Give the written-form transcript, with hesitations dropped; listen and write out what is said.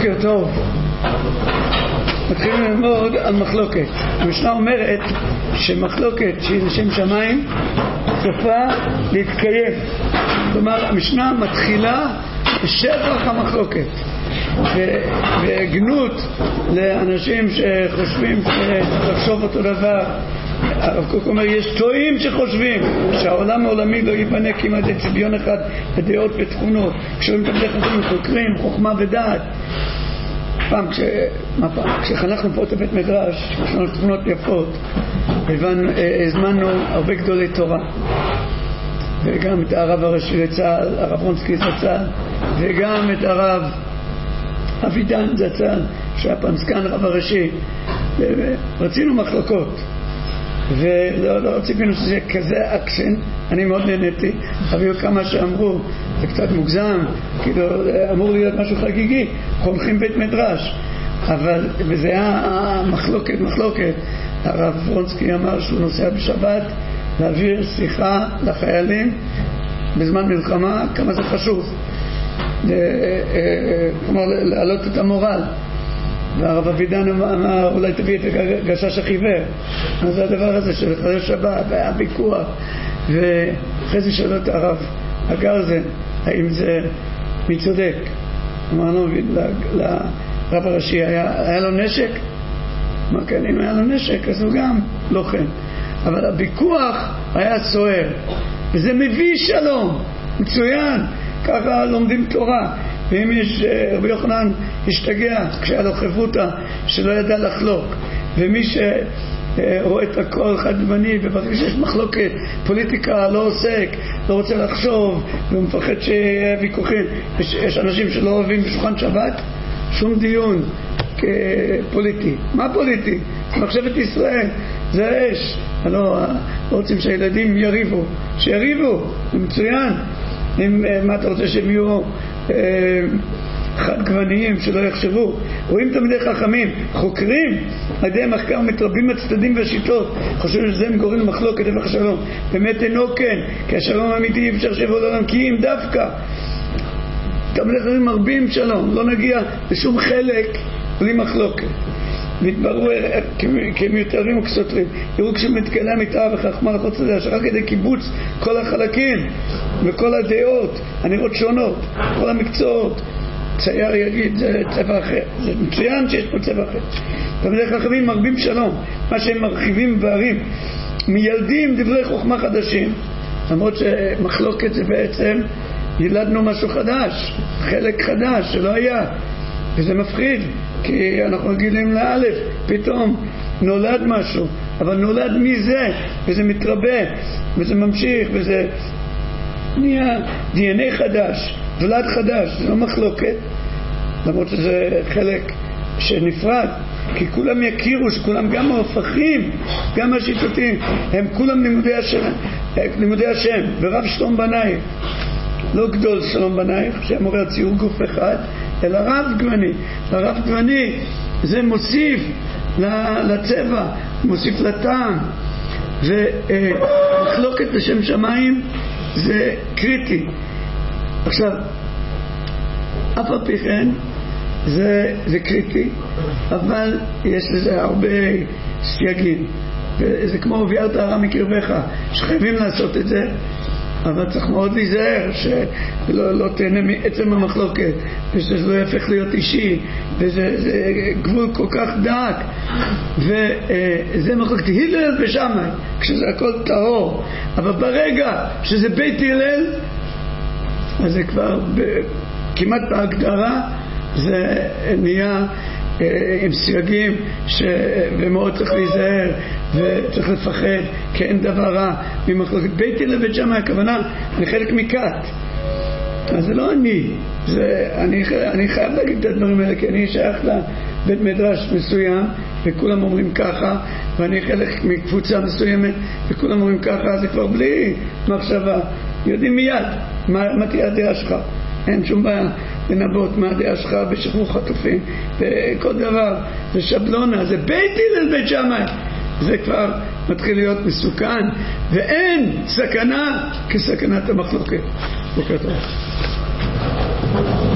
בוקר טוב. מתחילים ללמוד על מחלוקת. המשנה אומרת שמחלוקת שהיא לשם שמיים סופה להתקיים. כלומר המשנה מתחילה בשטח המחלוקת והגנות לאנשים שחושבים שצריך לחשוב אותו דבר. הרב קוק אומר יש טועים שחושבים שהעולם העולמי לא ייבנה כמעט צביון אחד בדעות ותכונות. כשאומרים את הדרך הזאת חוקרים חוכמה ודעת. כשחנכנו פה את בית מדרש יש לנו תמונות יפות, הזמנו הרבה גדולי תורה וגם את הרב הראשי לצה"ל, הרב רונסקי זצ"ל, וגם את הרב אבידן זצ"ל שהיה פעם סגן רב הראשי. רצינו מחלוקות ולא ציפינו שזה יהיה כזה אקשן. אני מאוד נהניתי, הביאו כמה שאמרו זה קצת מוגזם, כאילו אמור להיות משהו חגיגי, חונכים בית מדרש, אבל וזה היה מחלוקת. הרב רונסקי אמר שהוא נוסע בשבת להעביר שיחה לחיילים בזמן מלחמה, כמה זה חשוב, כלומר להעלות את המורל. והרב אבידן אמר אולי תביא את גשש החיוור. אז זה הדבר הזה של חודש שבת, היה ויכוח, ואחרי זה שאלו את הרב הגרזן האם זה מי צודק. אמרנו לרב הראשי היה לו נשק? אמר כן, אם היה לו נשק אז הוא גם לוחם, אבל הוויכוח היה סוער וזה מביא שלום. מצוין, ככה לומדים תורה. ואם יש רבי יוחנן השתגע כשהיה לו חברותה שלא ידע לחלוק, ומי שרואה את הכל חד-זמני וברגע שיש מחלוקת פוליטיקה לא עוסק, לא רוצה לחשוב והוא מפחד שיהיה ויכוחים. יש אנשים שלא אוהבים בשולחן שבת שום דיון פוליטי. מה פוליטי? מחשבת ישראל זה אש. לא רוצים שהילדים יריבו, שיריבו, זה מצוין. מה אתה רוצה שהם יהיו חד גווניים שלא יחשבו? רואים תלמידי חכמים חוקרים על ידי מחקר מתרבים הצדדים והשיטות, חושבים שזה גורם למחלוקת טבח שלום. באמת אינו כן, כי השלום האמיתי אי אפשר שיבוא לעולם כי אם דווקא תלמידי חכמים מרבים שלום, לא נגיע לשום חלק בלי מחלוקת. והתבררו כמיותרים וכסותרים. יראו כשמתגלה מתאר וחכמה לחוץ לדעה שרק כדי קיבוץ כל החלקים וכל הדעות הנראות שונות, כל המקצועות, צייר יגיד זה צבע אחר. זה מצוין שיש פה צבע אחר. תלמידי חכמים מרבים שלום, מה שהם מרחיבים וערים מילדים דברי חוכמה חדשים, למרות שמחלוקת זה בעצם ילדנו משהו חדש, חלק חדש שלא היה, וזה מפחיד כי אנחנו רגילים לאלף, פתאום נולד משהו, אבל נולד מזה וזה מתרבה וזה ממשיך וזה נהיה DNA חדש, ולד חדש. זה לא מחלוקת, למרות שזה חלק שנפרד, כי כולם יכירו שכולם גם ההופכים גם השיטותיים הם כולם לימודי השם. ורב שלום בנייך, לא גדול שלום בנייך שאמור ציור גוף אחד, אלא רב גווני. הרב גווני זה מוסיף לצבע, מוסיף לטעם. ומחלוקת לשם שמיים זה קריטי. עכשיו אף על פי כן זה קריטי, אבל יש לזה הרבה סייגים, וזה כמו וביערת הרע מקרבך, שחייבים לעשות את זה, אבל צריך מאוד להיזהר שלא תהנה מעצם המחלוקת ושזה לא יהפך להיות אישי, וזה גבול כל כך דק. וזה מחלוקת הלל ושמאי כשזה הכל טהור, אבל ברגע שזה בית הלל אז זה כבר כמעט בהגדרה זה נהיה עם סייגים ומאוד צריך להיזהר וצריך לפחד, כי אין דבר רע ממחלוקת. בית הלל ובית שמאי הכוונה אני חלק מכת, אז זה לא אני חייב להגיד את הדברים האלה כי אני שייך לבית מדרש מסוים וכולם אומרים ככה, ואני חלק מקבוצה מסוימת וכולם אומרים ככה, זה כבר בלי מחשבה יודעים מיד מה תהיה הדעה שלך. אין שום בעיה לנבות מה הדעה שלך בשחרור חטופים וכל דבר, זה שבלונה, זה בית הלל בית שמאי. זה כבר מתחיל להיות מסוכן, ואין סכנה כסכנת המחלוקת. בוקר טוב.